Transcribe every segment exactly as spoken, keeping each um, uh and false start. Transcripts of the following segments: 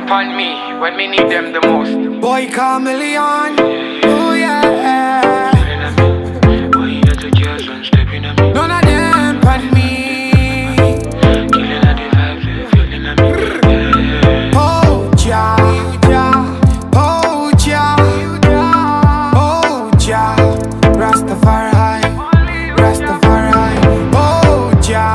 them on me when me need them the most. Boy Chameleon, oh yeah. None of them on me. Oh ja, oh ja, oh ja, Rastafari, Rastafari, oh ja,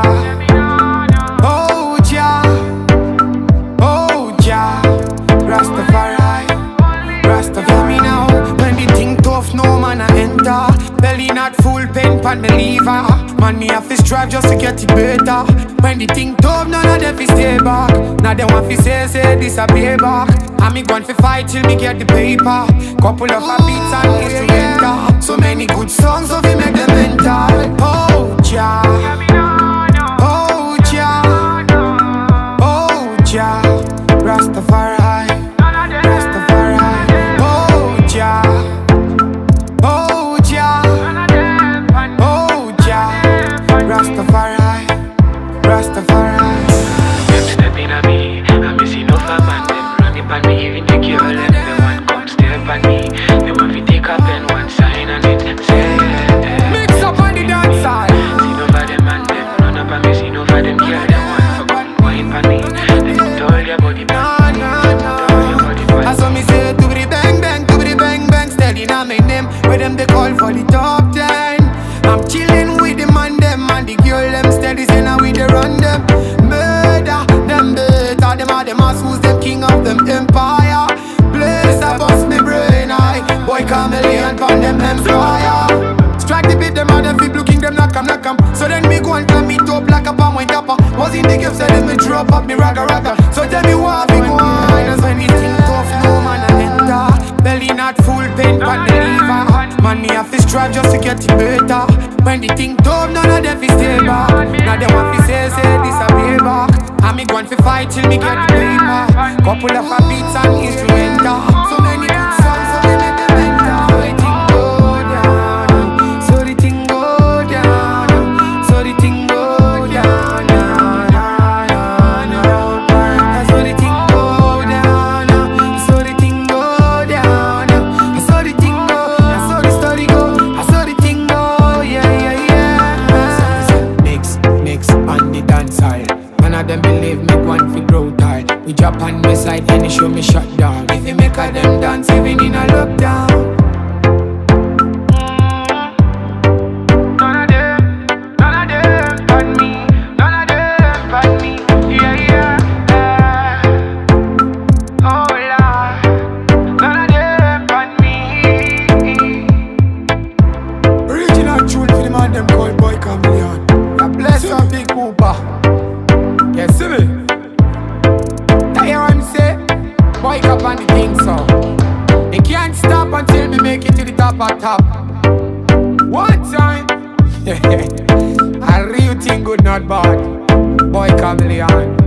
oh ja, oh ja, Rastafari, Rastafari. Me now, when the thing tough, no man I enter. Belly not full, pen pan me lever. Man, me have to strive just to get it better. When the thing tough, none of them fi stay back. Now they want fi say, say this a payback. And me gone fi fight till me get the paper. Couple of a beats and instrumental. So many good songs, so we make them mental. Oh, ja, oh, ja, oh, ja, Rastafari, Rastafari, oh, ja, oh, ja, oh, ja, Rastafari, Rastafari. Them stepping on me, and me see no fat man. Them running on me, even the girl them. They want come step on me. They want me take up pen, one sign on it. Say, Mix up on the dance side. see no for them and them run up on me. See no for them girl them want come wine on me. They put all their body back. Nah, nah, nah. I saw me say to the bang bang, to the bang bang. Steady now make them, where them they call for the top ten. I'm chilling with the man them and the girl them steady say now we they run them. Murder them better, them are the mass who's them king of them empire. Place I bust me brain eye. Boy Chameleon pound them empire. Strike the beat them and them feet looking them knock 'em knock 'em. So then me go and climb me top like a palm when tapper. Was in the game so then me drop up me ragga ragga. So tell me what we go on. That's when it think tough no man I enter. Belly not full pain pan the liver. Man me have to strive just to get it better. When the thing tough none of them fi stay back. Now they want fi say say this a payback. And me gone fi fight till me get the paper. Couple of a beats and instrumental. So many good songs so we make them enter. So the thing go down. So the thing go down. So the thing go down. So the thing go down. So the thing go down. So the thing go. So the story go. So the thing go. Yeah, yeah, yeah. Mix, mix on the dance hall. None of them believe me one fi grow tired. We drop on my side any show me shut down. If you make a them dance even in a lockdown. None of them, none of them on me. None of them on me. Yeah, yeah, yeah. Oh Lord, none of them on me. Original tune for the man them called Boy Chameleon. God bless you, Big Poopa. Yes, see me. That hear what I'm say? Boy up on the thing so. They can't stop until me make it to the top of top. One time. A real thing good, not bad. Boy Chameleon.